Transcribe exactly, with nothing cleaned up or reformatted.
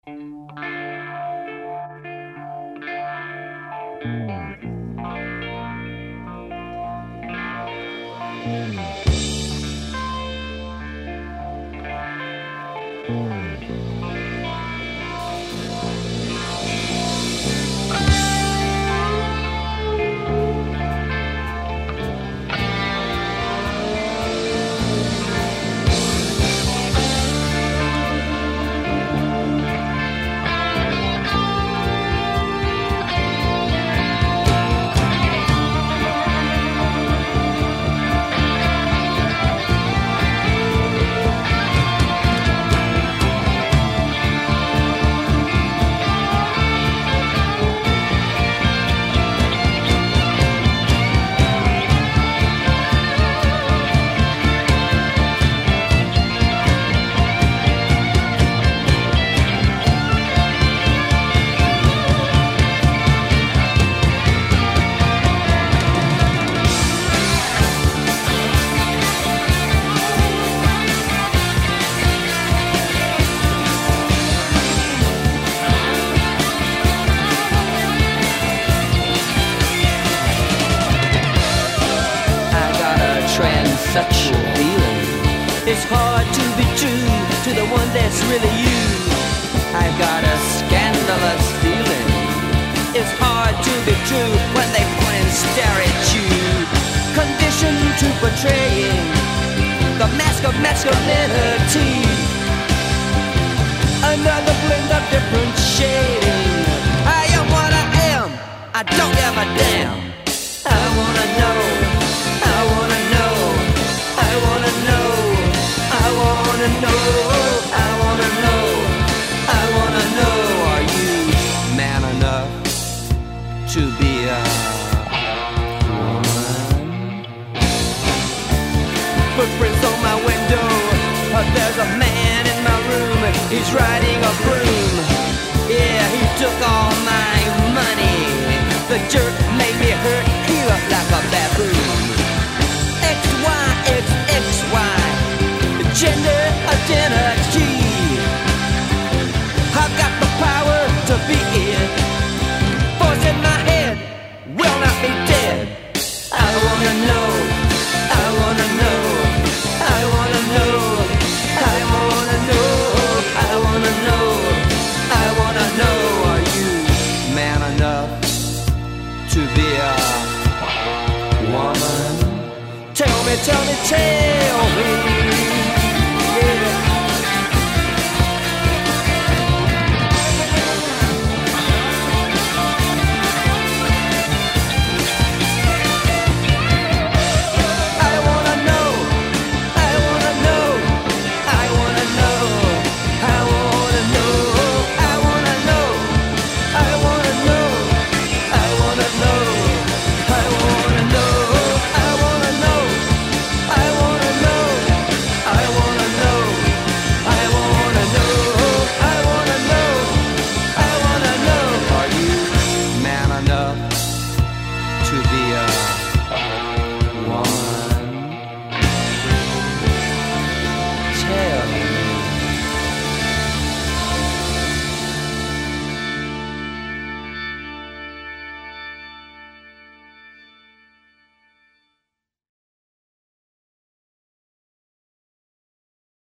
Sexual feeling. It's hard to be true to the one that's really you. I've got a scandalous feeling. It's hard to be true when they point and stare at you. Conditioned to portraying the mask of masculinity. Another blend of different shading. I am what I am. I don't give a damn. I wanna know. I wanna know. I wanna know, I wanna know, I wanna know, I wanna know, are you man enough to be a woman? Footprints on my window, uh, there's a man in my room, he's riding a broom. Yeah, he took all my money, the jerk made me hurt, he looked like a baboon. X Y X X Y, gender identity. I've got the power to be it. Voice in my head will not be dead. I wanna know, I wanna know, I wanna know, I wanna know, I wanna know, I wanna know. Are you man enough to be a woman? Tell me, tell me, tell me.